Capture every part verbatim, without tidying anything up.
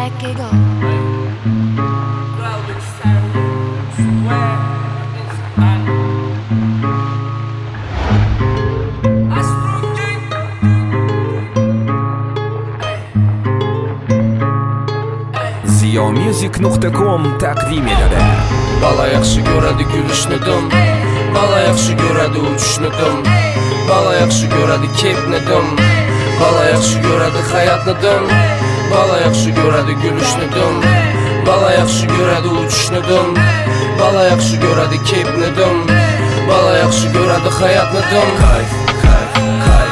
Black Eagle. Ziyomusic nuqta com taqdim etadi. Bala yaxshi ko'radi gulishni dim, bala yaxshi ko'radi uchishni dim, bala yaxshi ko'radi kepni dim, bala yaxshi ko'radi hayotni dim, bala yaxshi ko'radi gulishni dim, bala yaxshi ko'radi uchishni dim, bala yaxshi ko'radi kepni dim, bala yaxshi ko'radi hayotni dim. Kayf, kayf, kayf.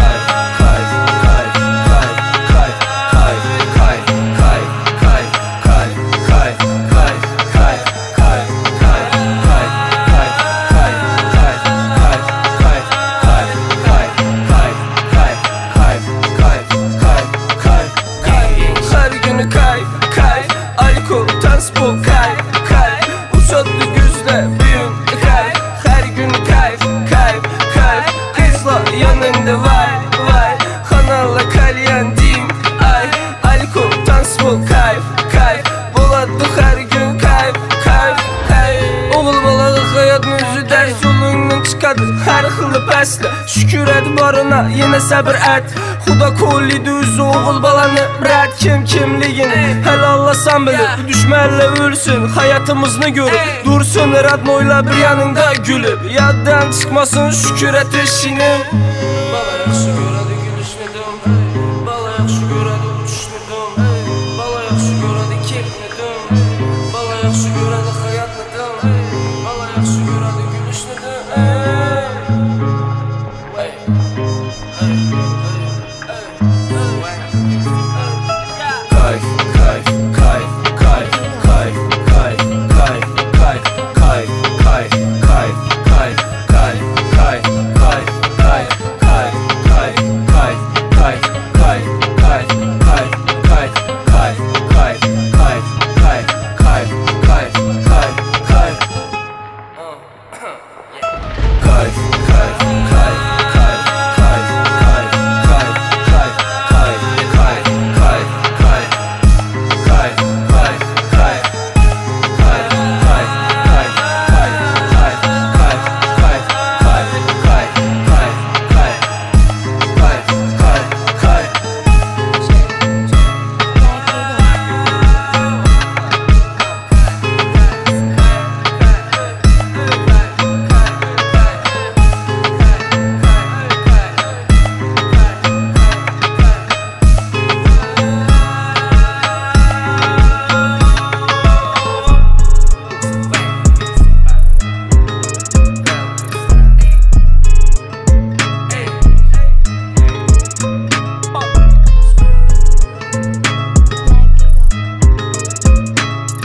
Tanspol kayf, kayf, uçatlı gözle büyün kayf, her gün kayf, kayf, kayf, kızla yanında vay, vay, kanalla kalyan dim, ay, alkol, tanspol kayf, kayf, buladı her gün kayf, kayf, kayf. Oğul balağı hayatın özü ders yolundan çıkadır, her xılı bəslə, şükür et barına, yine sabır et. Xuda kollidi üzü oğul balanı rəd kim kimligini helallasan bilir, düşmənlə ölsün hayatımızını görüp dursun radnoyla bir yanında gülüp, yaddan çıkmasın şükür et eşinin. Bala yaxşı görədi gülüşünü dim, bala yaxşı görədi uçuşunu dim, bala yaxşı görədi kepni dim, bala yaxşı görədi hayatını dim, bala yaxşı görədi gülüşünü dim.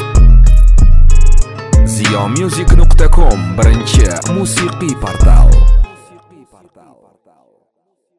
ziyomusic nuqta com birinchi musiqiy portal.